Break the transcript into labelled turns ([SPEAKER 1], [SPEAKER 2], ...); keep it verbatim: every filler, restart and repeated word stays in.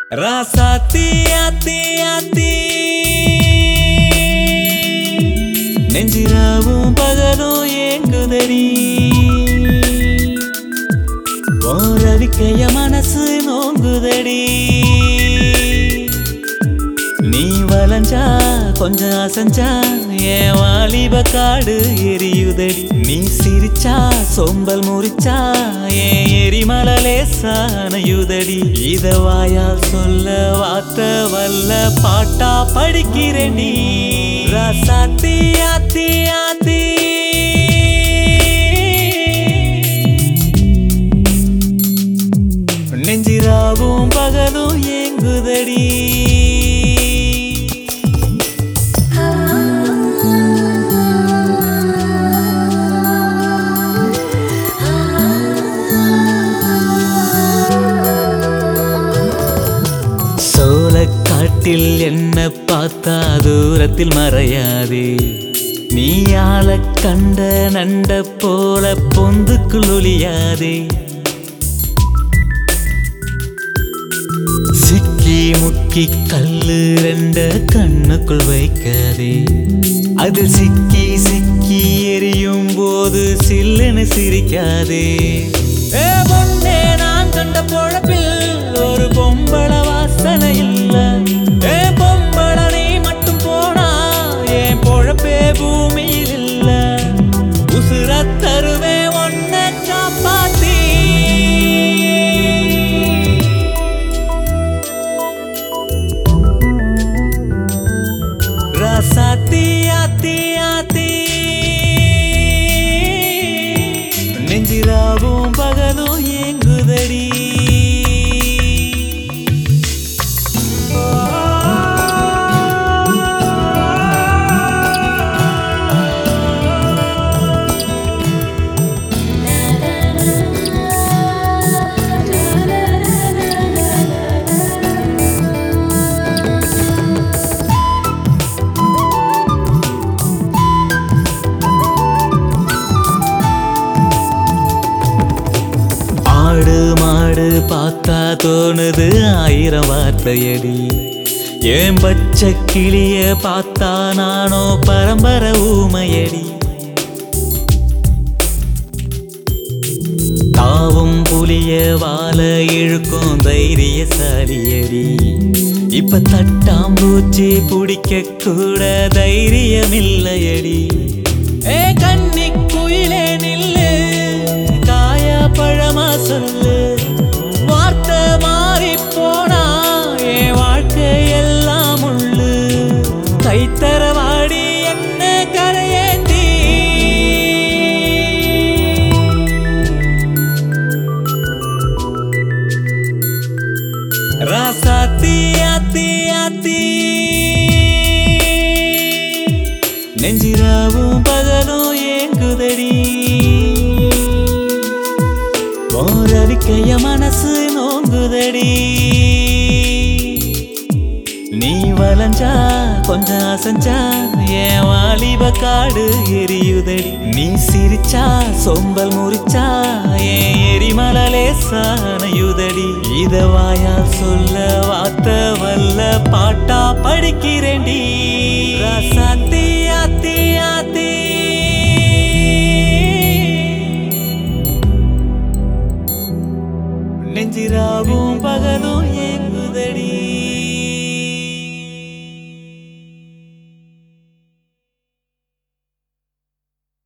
[SPEAKER 1] ராசாத்தி ஆத்தி ஆத்தி நெஞ்சிராவும் பகலும் ஏங்குதடி ஓரவிக்கைய மனசு நோங்குதடி நீ வளைஞ்சா கொஞ்சம் அசஞ்சா என் வாலிப காடு எரியுதடி நீ சிரிச்சா சொம்பல் முறிச்சா என் எரிமலை லேசானயுதடி இத வாயால் சொல்ல வார்த்தை வல்ல பாட்டா படிக்கிறேன் ராசாத்தி ஆத்தி ஆத்தி நெஞ்சிராவும் பகலும் ஏங்குதடி காட்டில் என்ன பார்த்தா தூரத்தில் மறையாதே நீ ஆள கண்ட நண்ட போல பொந்துக்குள் ஒளியாதே சிக்கி முக்கி கல்லு ரெண்ட கண்ணுக்குள் வைக்காதே அது சிக்கி சிக்கி எரியும் போது சில்லுன்னு சிரிக்காதே ஏ பொண்ணே நான் கண்ட பொழப்பில் ஒரு பொம்பள வாசனை இல்ல ஏ பொம்பள நீ மட்டும் போனா என் பொழப்பே பூமியில் இல்ல உசுர தருவே ஒன்ன காப்பாத்தி ராசாத்தி ஆத்தி ஆத்தி நெஞ்சிராவும் பகலும் ஏங்குதடி ஆடு மாடு பார்த்தா தோணுது ஆயிரம் வார்த்தையடி ஏன் பச்சை கிளிய பார்த்தா நானோ பரம்பரை ஊமையடி தாவும் புலிய வாழ இழுக்கும் தைரியசாலியடி இப்ப தட்டாம்பூச்சி பிடிக்க கூட தைரியமில்லையடி ஏ கண்ணி குயிலே நில்லு காயா பழமா சொல்லு வார்த்தை மாறி போனா என் வாழ்க்கை எல்லாம் உள்ளு கைத்தரவாடி என்ன கரையேந்தி ராசாத்தி ஆத்தி ஆத்தி நெஞ்சிராவும் பகலும் ஏங்குதடி ஓரவிக்கைய மனசு நோங்குதடி நீ வளைஞ்சா கொஞ்சம் அசஞ்சா என் வாலிப காடு எரியுதடி நீ சிரிச்சா சொம்பல் முறிச்சா என் எரிமலை லேசானயுதடி இத வாயால் சொல்ல வார்த்தை வல்ல பாட்டா படிக்கிறேன் ராசாத்தி ஆத்தி ஆத்தி நெஞ்சிராவும் பகலும் ஏங்குதடி.